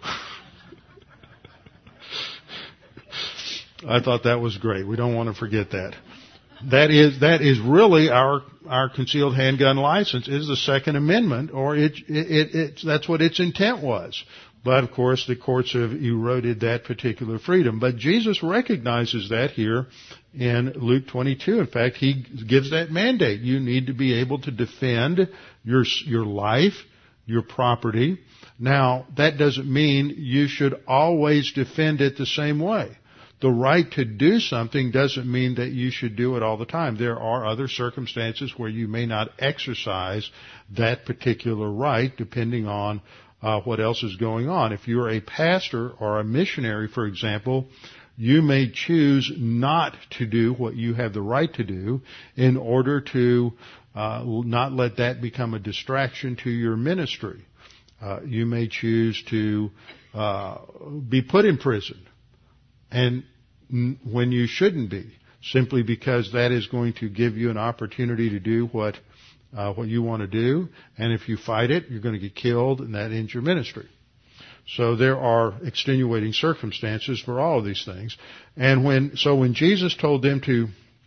I thought that was great. We don't want to forget that. That is that is really our our concealed handgun license is the Second Amendment, or it it, it it's, that's what its intent was. But of course, the courts have eroded that particular freedom. But Jesus recognizes that here in Luke twenty-two. In fact, he gives that mandate. You need to be able to defend your your life, your property. Now, that doesn't mean you should always defend it the same way. The right to do something doesn't mean that you should do it all the time. There are other circumstances where you may not exercise that particular right depending on uh, what else is going on. If you're a pastor or a missionary, for example, you may choose not to do what you have the right to do in order to uh, not let that become a distraction to your ministry. Uh, you may choose to uh, be put in prison. And when you shouldn't be, simply because that is going to give you an opportunity to do what uh, what you want to do, and if you fight it, you're going to get killed, and that ends your ministry. So there are extenuating circumstances for all of these things. And when so when Jesus told them to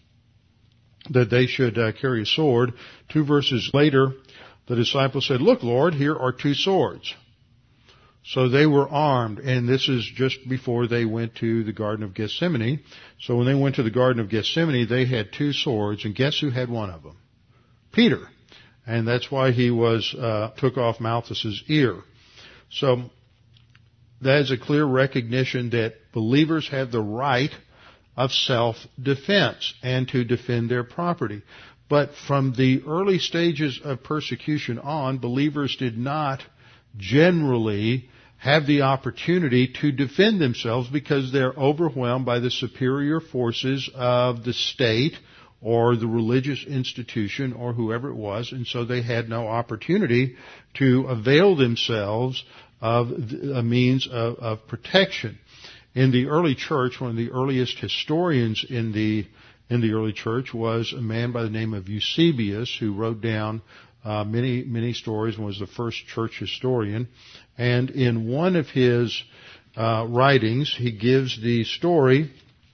that they should uh, carry a sword, two verses later, the disciples said, "Look, Lord, here are two swords." So they were armed, and this is just before they went to the Garden of Gethsemane. So when they went to the Garden of Gethsemane, they had two swords, and guess who had one of them? Peter. And that's why he was uh, took off Malchus's ear. So that is a clear recognition that believers have the right of self-defense and to defend their property. But from the early stages of persecution on, believers did not generally have the opportunity to defend themselves because they're overwhelmed by the superior forces of the state or the religious institution or whoever it was, and so they had no opportunity to avail themselves of a means of, of protection. In the early church, one of the earliest historians in the in the early church was a man by the name of Eusebius, who wrote down Uh, many, many stories and was the first church historian. And in one of his uh, writings, he gives the story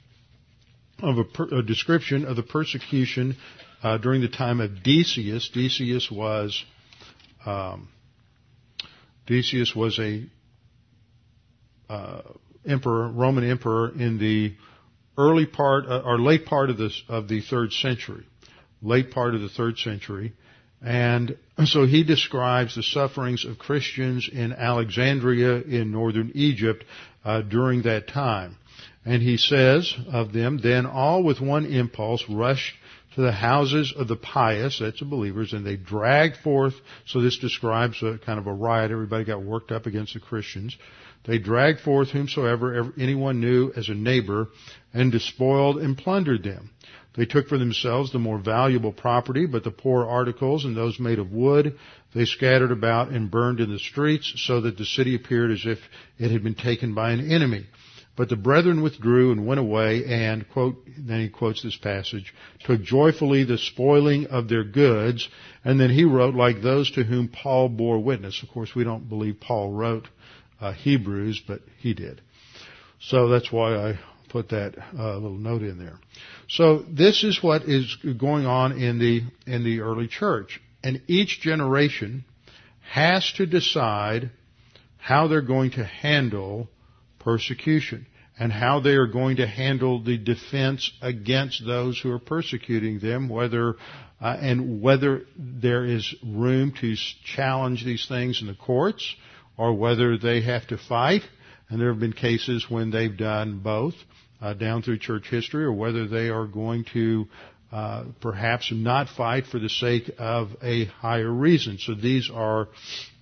of a, per, a description of the persecution uh, during the time of Decius. Decius was um, Decius was a uh, emperor, Roman emperor in the early part uh, or late part of the of the third century, late part of the third century. And so he describes the sufferings of Christians in Alexandria in northern Egypt uh, during that time. And he says of them, then all with one impulse rushed to the houses of the pious, that's the believers, and they dragged forth, so this describes a kind of a riot, everybody got worked up against the Christians. They dragged forth whomsoever anyone knew as a neighbor and despoiled and plundered them. They took for themselves the more valuable property, but the poor articles and those made of wood they scattered about and burned in the streets, so that the city appeared as if it had been taken by an enemy. But the brethren withdrew and went away and, quote, then he quotes this passage, took joyfully the spoiling of their goods. And then he wrote, like those to whom Paul bore witness. Of course, we don't believe Paul wrote uh, Hebrews, but he did. So that's why I put that uh, little note in there. So this is what is going on in the in the early church. And each generation has to decide how they're going to handle persecution and how they are going to handle the defense against those who are persecuting them, whether uh, and whether there is room to challenge these things in the courts or whether they have to fight. And there have been cases when they've done both uh, down through church history, or whether they are going to uh, perhaps not fight for the sake of a higher reason. So these are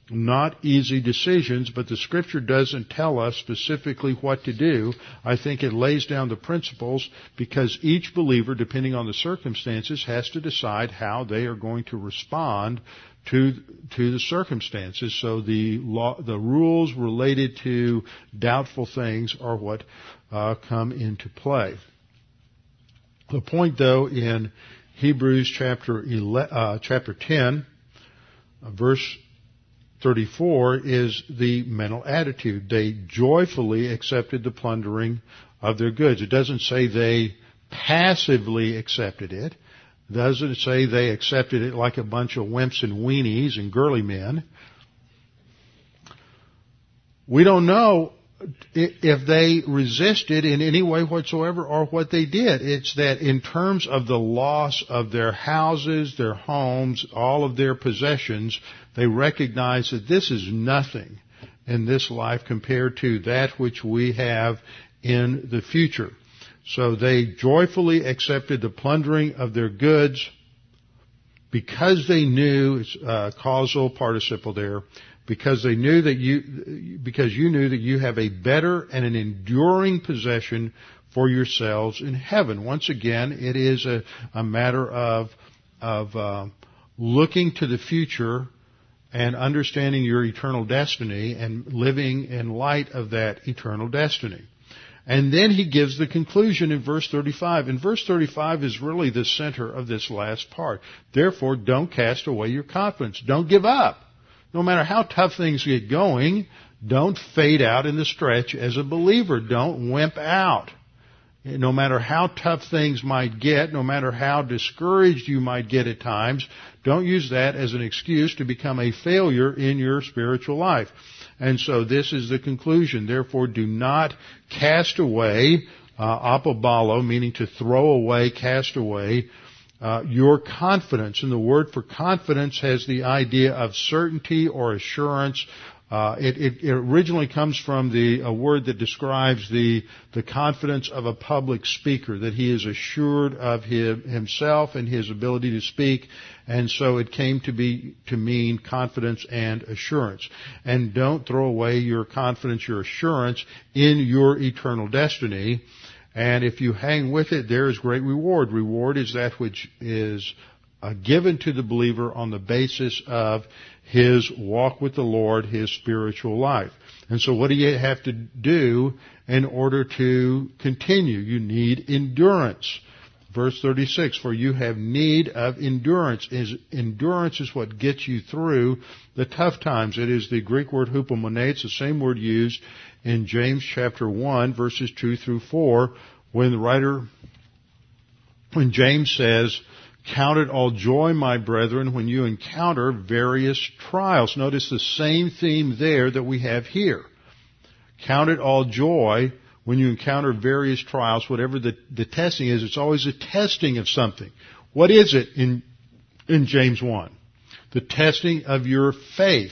not easy decisions, but the Scripture doesn't tell us specifically what to do. I think it lays down the principles because each believer, depending on the circumstances, has to decide how they are going to respond to to the circumstances. So the law, the rules related to doubtful things are what uh, come into play. The point, though, in Hebrews chapter eleven, uh, chapter ten, uh, verse thirty-four is the mental attitude. They joyfully accepted the plundering of their goods. It doesn't say they passively accepted it. It doesn't say they accepted it like a bunch of wimps and weenies and girly men. We don't know if they resisted in any way whatsoever or what they did. It's that in terms of the loss of their houses, their homes, all of their possessions, they recognize that this is nothing in this life compared to that which we have in the future. So they joyfully accepted the plundering of their goods because they knew, it's a causal participle there, because they knew that you, because you knew that you have a better and an enduring possession for yourselves in heaven. Once again, it is a, a matter of, of uh, looking to the future and understanding your eternal destiny and living in light of that eternal destiny. And then he gives the conclusion in verse thirty-five. And verse thirty-five is really the center of this last part. Therefore, don't cast away your confidence. Don't give up. No matter how tough things get going, don't fade out in the stretch as a believer. Don't wimp out. No matter how tough things might get, no matter how discouraged you might get at times, don't use that as an excuse to become a failure in your spiritual life. And so this is the conclusion. Therefore, do not cast away, uh, apobalo, meaning to throw away, cast away, Uh, your confidence. And the word for confidence has the idea of certainty or assurance. Uh, it, it, it originally comes from the a word that describes the the confidence of a public speaker, that he is assured of his, himself and his ability to speak, and so it came to be to mean confidence and assurance. And don't throw away your confidence, your assurance in your eternal destiny. And if you hang with it, there is great reward. Reward is that which is uh, given to the believer on the basis of his walk with the Lord, his spiritual life. And so what do you have to do in order to continue? You need endurance. Verse thirty-six, for you have need of endurance. Is endurance is what gets you through the tough times. It is the Greek word hupomone. It's the same word used in James chapter one, verses two through four, when the writer, when James says, count it all joy, my brethren, when you encounter various trials. Notice the same theme there that we have here. Count it all joy when you encounter various trials, whatever the, the testing is. It's always a testing of something. What is it in, in James one? The testing of your faith.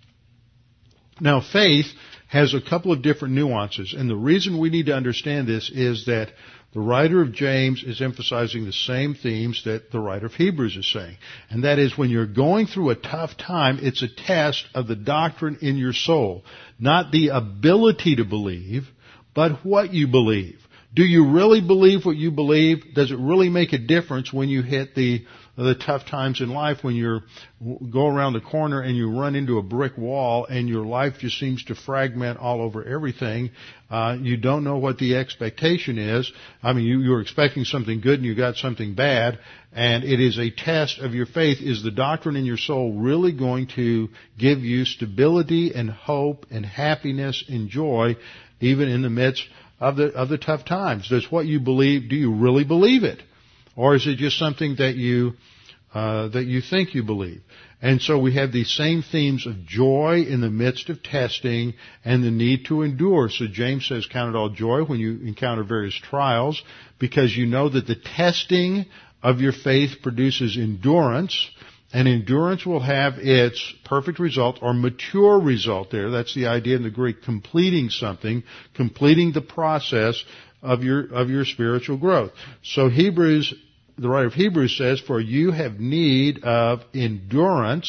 Now, faith has a couple of different nuances, and the reason we need to understand this is that the writer of James is emphasizing the same themes that the writer of Hebrews is saying. And that is, when you're going through a tough time, it's a test of the doctrine in your soul. Not the ability to believe, but what you believe. Do you really believe what you believe? Does it really make a difference when you hit the the tough times in life, when you go around the corner and you run into a brick wall and your life just seems to fragment all over everything? Uh, you don't know what the expectation is. I mean, you, you're expecting something good and you got something bad, and it is a test of your faith. Is the doctrine in your soul really going to give you stability and hope and happiness and joy even in the midst of the of the tough times? Does what you believe, do you really believe it? Or is it just something that you uh, that you think you believe? And so we have these same themes of joy in the midst of testing and the need to endure. So James says, count it all joy when you encounter various trials, because you know that the testing of your faith produces endurance, and endurance will have its perfect result or mature result there. That's the idea in the Greek, completing something, completing the process of your of your spiritual growth. So Hebrews, the writer of Hebrews says, for you have need of endurance.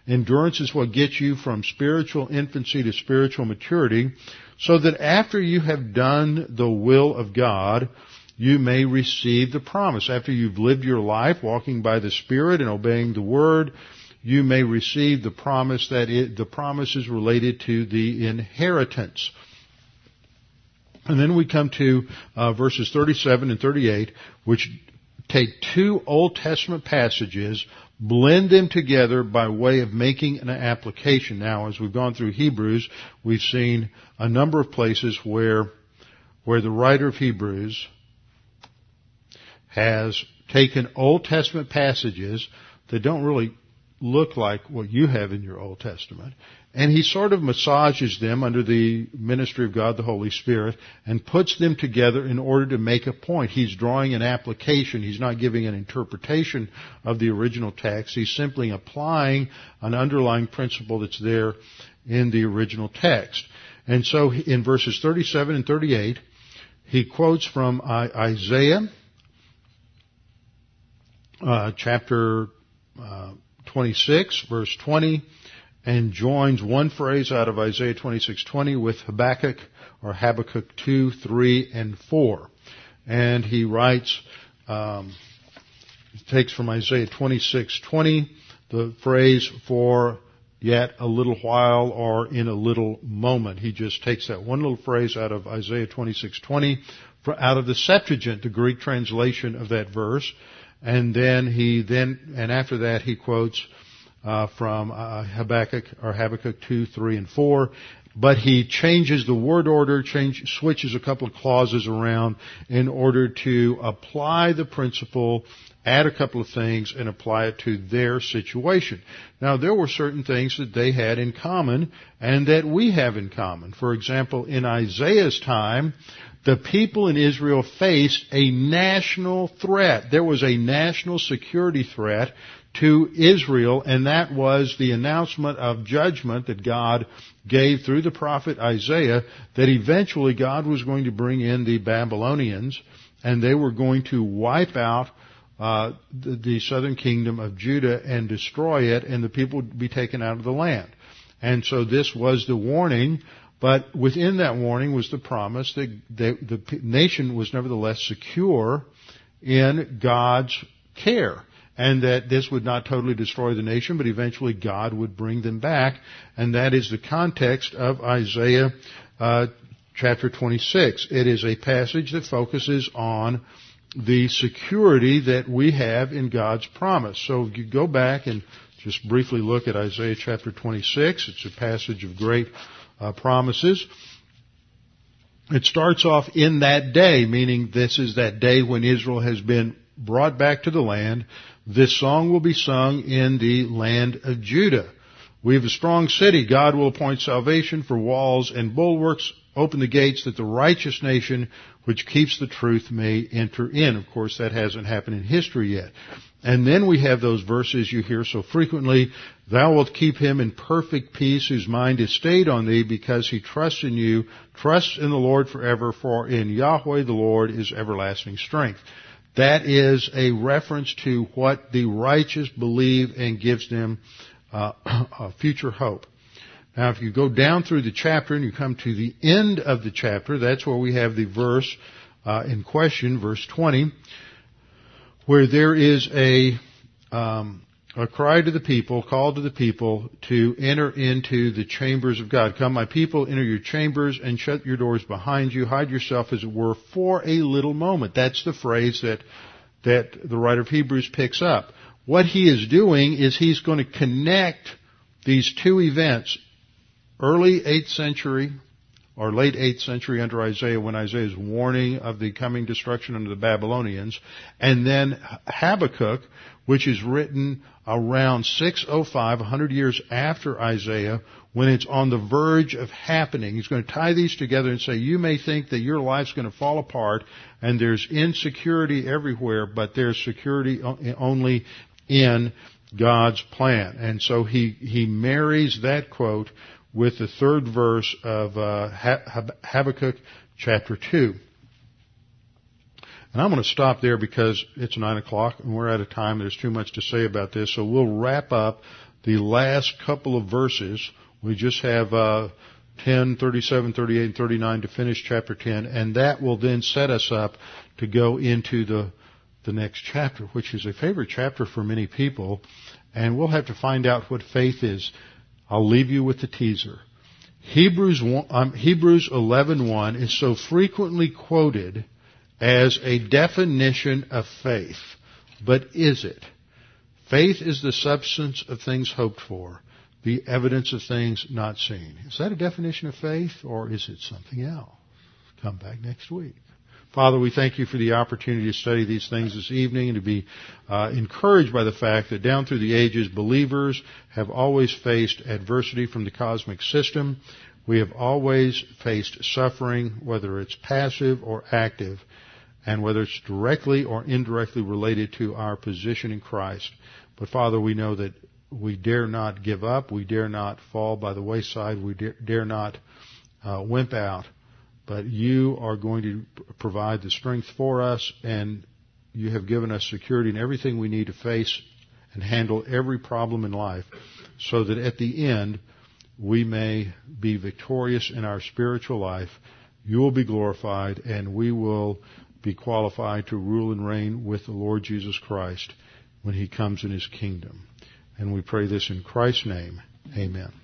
Endurance is what gets you from spiritual infancy to spiritual maturity, so that after you have done the will of God, you may receive the promise. After you've lived your life walking by the Spirit and obeying the Word, you may receive the promise that it, the promise is related to the inheritance. And then we come to uh, verses thirty-seven and thirty-eight, which take two Old Testament passages, blend them together by way of making an application. Now, as we've gone through Hebrews, we've seen a number of places where, where the writer of Hebrews has taken Old Testament passages that don't really look like what you have in your Old Testament, and he sort of massages them under the ministry of God the Holy Spirit and puts them together in order to make a point. He's drawing an application. He's not giving an interpretation of the original text. He's simply applying an underlying principle that's there in the original text. And so in verses thirty-seven and thirty-eight, he quotes from Isaiah uh, chapter uh, twenty-six, verse twenty, and joins one phrase out of Isaiah twenty-six twenty with Habakkuk or Habakkuk two, three, and four. And he writes, um, he takes from Isaiah twenty-six twenty the phrase for yet a little while or in a little moment. He just takes that one little phrase out of Isaiah twenty-six twenty, out of the Septuagint, the Greek translation of that verse, and then he then, and after that he quotes uh, from uh, Habakkuk or Habakkuk two, three, and four. But he changes the word order, change, switches a couple of clauses around in order to apply the principle, add a couple of things, and apply it to their situation. Now, there were certain things that they had in common and that we have in common. For example, in Isaiah's time, the people in Israel faced a national threat. There was a national security threat to Israel, and that was the announcement of judgment that God gave through the prophet Isaiah, that eventually God was going to bring in the Babylonians, and they were going to wipe out uh, the, the southern kingdom of Judah and destroy it, and the people would be taken out of the land. And so this was the warning, but within that warning was the promise that they, the nation was nevertheless secure in God's care, and that this would not totally destroy the nation, but eventually God would bring them back. And that is the context of Isaiah uh, chapter twenty-six. It is a passage that focuses on the security that we have in God's promise. So if you go back and just briefly look at Isaiah chapter twenty-six, it's a passage of great uh, promises. It starts off in that day, meaning this is that day when Israel has been brought back to the land. This song will be sung in the land of Judah. We have a strong city. God will appoint salvation for walls and bulwarks. Open the gates that the righteous nation which keeps the truth may enter in. Of course, that hasn't happened in history yet. And then we have those verses you hear so frequently. Thou wilt keep him in perfect peace whose mind is stayed on thee because he trusts in you. Trust in the Lord forever, for in Yahweh the Lord is everlasting strength. That is a reference to what the righteous believe and gives them uh, a future hope. Now, if you go down through the chapter and you come to the end of the chapter, that's where we have the verse uh, in question, verse twenty, where there is a um, a cry to the people, call to the people to enter into the chambers of God. Come, my people, enter your chambers and shut your doors behind you. Hide yourself, as it were, for a little moment. That's the phrase that that the writer of Hebrews picks up. What he is doing is he's going to connect these two events, early eighth century or late eighth century under Isaiah, when Isaiah is warning of the coming destruction under the Babylonians, and then Habakkuk, which is written around six oh five, one hundred years after Isaiah, when it's on the verge of happening. He's going to tie these together and say, you may think that your life's going to fall apart and there's insecurity everywhere, but there's security only in God's plan. And so he, he marries that quote with the third verse of uh, Habakkuk chapter two. And I'm going to stop there because it's nine o'clock and we're out of time. There's too much to say about this. So we'll wrap up the last couple of verses. We just have uh, ten, thirty-seven, thirty-eight, and thirty-nine to finish chapter ten, and that will then set us up to go into the the next chapter, which is a favorite chapter for many people, and we'll have to find out what faith is. I'll leave you with the teaser. Hebrews one, um, Hebrews eleven one is so frequently quoted as a definition of faith, but is it? Faith is the substance of things hoped for, the evidence of things not seen. Is that a definition of faith, or is it something else? Come back next week. Father, we thank you for the opportunity to study these things this evening and to be uh, encouraged by the fact that down through the ages, believers have always faced adversity from the cosmic system. We have always faced suffering, whether it's passive or active, and whether it's directly or indirectly related to our position in Christ. But Father, we know that we dare not give up. We dare not fall by the wayside. We dare, dare not uh, wimp out. But you are going to provide the strength for us, and you have given us security in everything we need to face and handle every problem in life, so that at the end we may be victorious in our spiritual life. You will be glorified, and we will be qualified to rule and reign with the Lord Jesus Christ when He comes in His kingdom. And we pray this in Christ's name. Amen.